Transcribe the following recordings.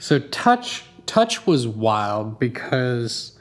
So Touch was wild because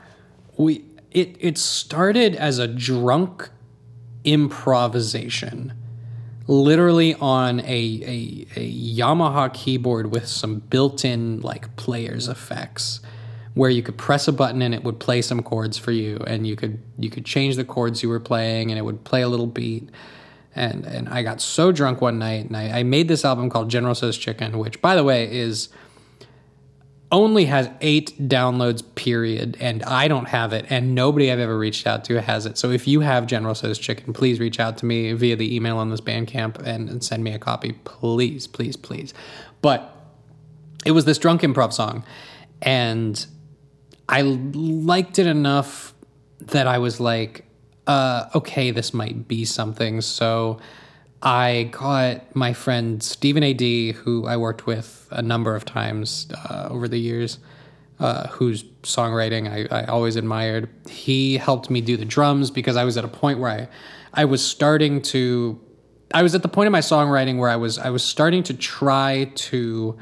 it started as a drunk improvisation, literally on a Yamaha keyboard with some built-in like players effects, where you could press a button and it would play some chords for you, and you could change the chords you were playing and it would play a little beat. And I got so drunk one night, and I made this album called General Tso's Chicken, which, by the way, only has 8 downloads, period, and I don't have it, and nobody I've ever reached out to has it. So if you have General Tso's Chicken, please reach out to me via the email on this Bandcamp and send me a copy, please, please, please. But it was this drunk improv song, and I liked it enough that I was like, okay, this might be something. So I got my friend Stephen A.D., who I worked with a number of times over the years, whose songwriting I always admired. He helped me do the drums because I was at a point where I was at the point in my songwriting where I was starting to try to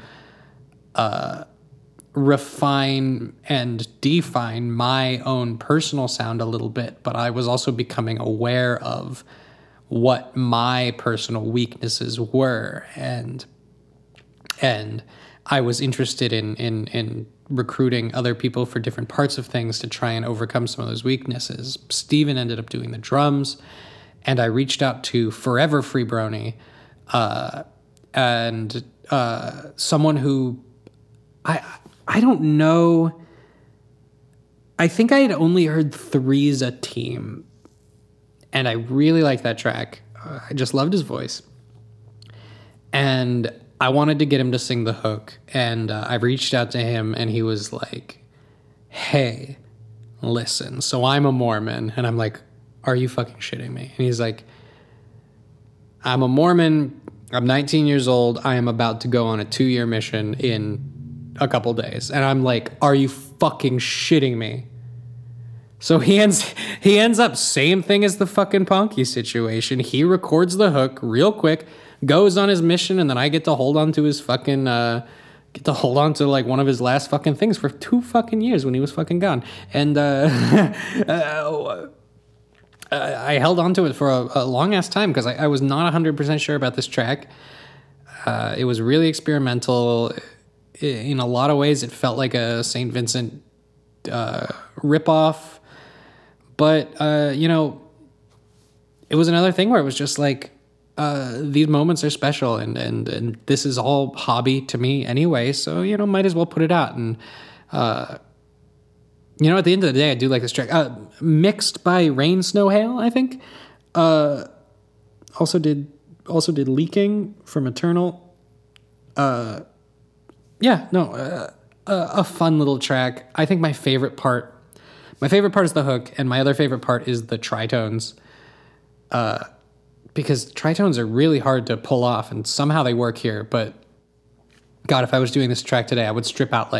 refine and define my own personal sound a little bit, but I was also becoming aware of what my personal weaknesses were, and I was interested in recruiting other people for different parts of things to try and overcome some of those weaknesses. Steven ended up doing the drums, and I reached out to Forever Free Brony, and someone who I don't know. I think I had only heard Three's a Team, and I really liked that track. I just loved his voice. And I wanted to get him to sing the hook, and I reached out to him, and he was like, hey, listen, so I'm a Mormon. And I'm like, are you fucking shitting me? And he's like, I'm a Mormon. I'm 19 years old. I am about to go on a 2-year mission in a couple days. And I'm like, are you fucking shitting me? So he ends up same thing as the fucking Ponky situation. He records the hook real quick, goes on his mission, and then I get to hold on to his fucking like one of his last fucking things for 2 fucking years when he was fucking gone. And I held on to it for a long ass time because I was not 100% sure about this track. It was really experimental. In a lot of ways, it felt like a St. Vincent ripoff. But, it was another thing where it was just like, these moments are special, and this is all hobby to me anyway, so, might as well put it out. And, at the end of the day, I do like this track. Mixed by Rain, Snow, Hail, I think. Also did Leaking from Eternal. A fun little track. I think my favorite part is the hook, and my other favorite part is the tritones. Because tritones are really hard to pull off, and somehow they work here. But God, if I was doing this track today, I would strip out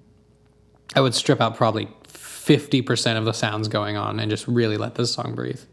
probably 50% of the sounds going on and just really let this song breathe.